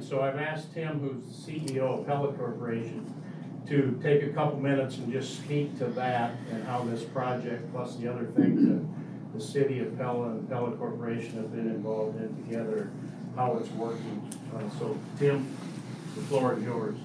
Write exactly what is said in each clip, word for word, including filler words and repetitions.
so I've asked Tim, who's the C E O of Pella Corporation, to take a couple minutes and just speak to that and how this project, plus the other things that the city of Pella and Pella Corporation have been involved in together, how it's working. Uh, so, Tim, the floor is yours.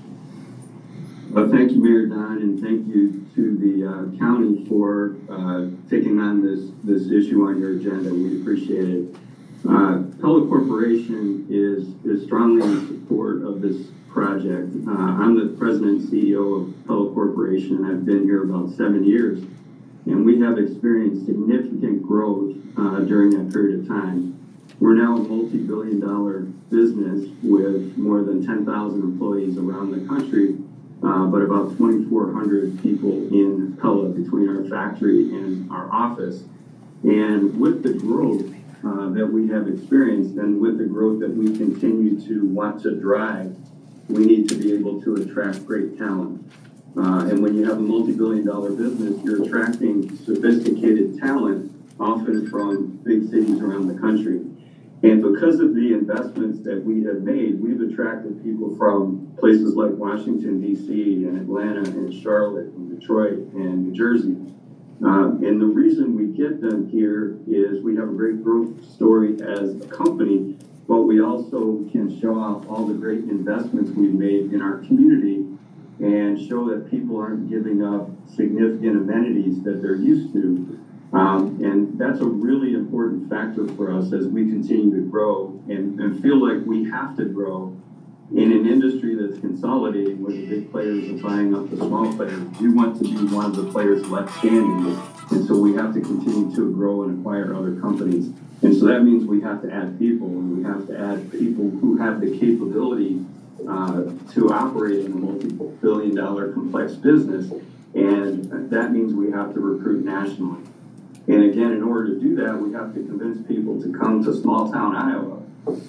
Well, thank you, Mayor Don, and thank you to the uh, county for uh, taking on this, this issue on your agenda. We appreciate it. Uh, Pella Corporation is, is strongly in support of this project. Uh, I'm the president and C E O of Pella Corporation. I've been here about seven years, and we have experienced significant growth uh, during that period of time. We're now a multi-billion dollar business with more than ten thousand employees around the country, uh, but about twenty-four hundred people in Pella between our factory and our office. And with the growth uh, that we have experienced and with the growth that we continue to want to drive, we need to be able to attract great talent. Uh, and when you have a multi-billion dollar business, you're attracting sophisticated talent, often from big cities around the country. And because of the investments that we have made, we've attracted people from places like Washington, D C, and Atlanta, and Charlotte, and Detroit, and New Jersey. Uh, and the reason we get them here is we have a great growth story as a company, but we also can show off all the great investments we've made in our community and show that people aren't giving up significant amenities that they're used to. Um, and that's a really important factor for us as we continue to grow and, and feel like we have to grow in an industry that's consolidating, where the big players are buying up the small players. We want to be one of the players left standing, and so we have to continue to grow and acquire other companies. And so that means we have to add people, and we have to add people who have the capability uh, to operate in a multi-billion dollar complex business, and that means we have to recruit nationally. And again, in order to do that, we have to convince people to come to small town Iowa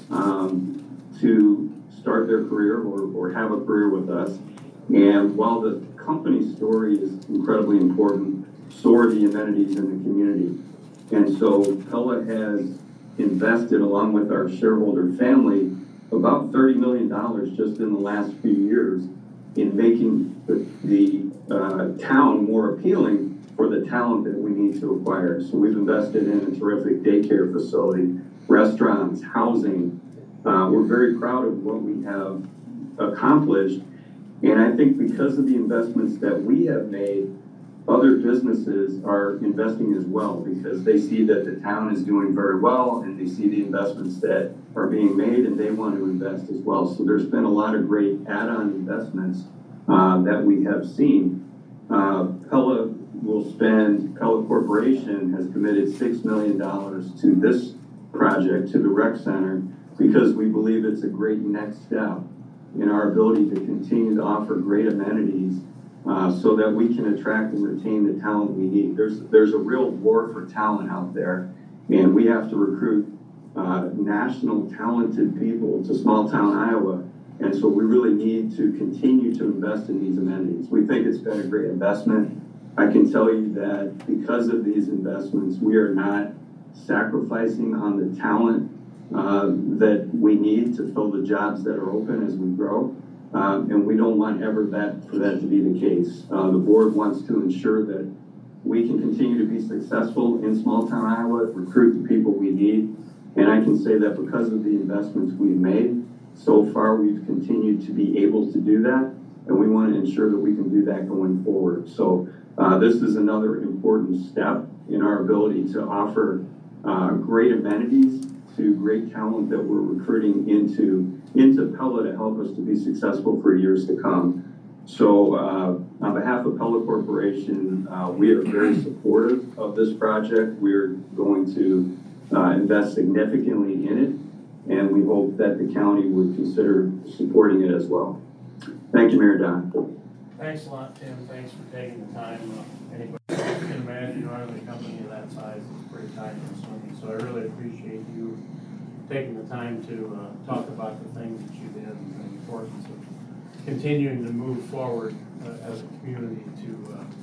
um, to start their career or, or have a career with us. And while the company story is incredibly important, so are the amenities in the community. And so Pella has invested, along with our shareholder family, about thirty million dollars just in the last few years in making the, the uh, town more appealing for the talent that we need to acquire. So we've invested in a terrific daycare facility, restaurants, housing. Uh, we're very proud of what we have accomplished. And I think because of the investments that we have made, other businesses are investing as well, because they see that the town is doing very well and they see the investments that are being made and they want to invest as well. So there's been a lot of great add-on investments uh, that we have seen. Uh, Pella will spend, Pella Corporation has committed six million dollars to this project, to the rec center, because we believe it's a great next step in our ability to continue to offer great amenities uh, so that we can attract and retain the talent we need. There's, there's a real war for talent out there, and we have to recruit uh, national talented people to small town Iowa. And so we really need to continue to invest in these amenities. We think it's been a great investment. I can tell you that because of these investments, we are not sacrificing on the talent uh, that we need to fill the jobs that are open as we grow. Um, and we don't want ever that for that to be the case. Uh, the board wants to ensure that we can continue to be successful in small town Iowa, recruit the people we need. And I can say that because of the investments we've made, so far we've continued to be able to do that. And we want to ensure that we can do that going forward. So uh, this is another important step in our ability to offer uh, great amenities to great talent that we're recruiting into, into Pella to help us to be successful for years to come. So uh, on behalf of Pella Corporation, uh, we are very supportive of this project. We're going to uh, invest significantly in it, and we hope that the county would consider supporting it as well. Thank you, Mayor Don. Thanks a lot, Tim. Thanks for taking the time. Uh, anybody can imagine running a company of that size is pretty time consuming. So I really appreciate you taking the time to uh, talk about the things that you did and the importance of continuing to move forward uh, as a community to uh,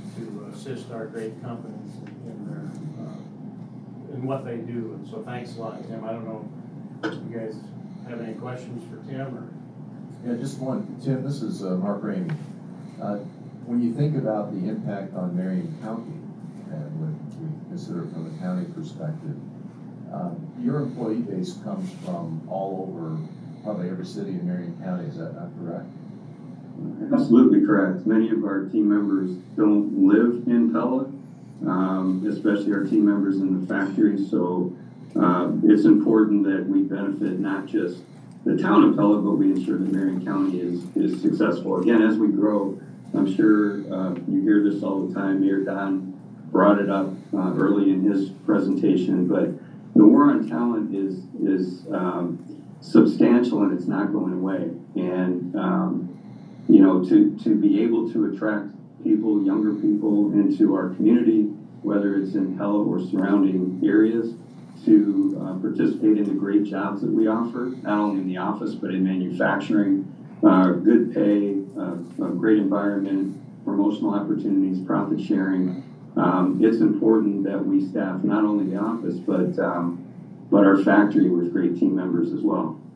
to assist our great companies in their uh, in what they do. And so thanks a lot, Tim. I don't know if you guys have any questions for Tim or? Yeah, just one. Tim, this is uh, Mark Ramey. Uh, when you think about the impact on Marion County, and when we consider it from a county perspective, um, your employee base comes from all over, probably every city in Marion County. Is that not correct? Absolutely correct. Many of our team members don't live in Pella, um, especially our team members in the factory. So uh, it's important that we benefit not just the town of Pella, but we ensure that Marion County is, is successful. Again, as we grow, I'm sure uh, you hear this all the time. Mayor Don brought it up uh, early in his presentation, but the war on talent is, is um, substantial and it's not going away. And um, you know, to, to be able to attract people, younger people into our community, whether it's in Pella or surrounding areas, to uh, participate in the great jobs that we offer, not only in the office, but in manufacturing, uh, good pay, uh, a great environment, promotional opportunities, profit sharing. Um, it's important that we staff not only the office, but, um, but our factory with great team members as well.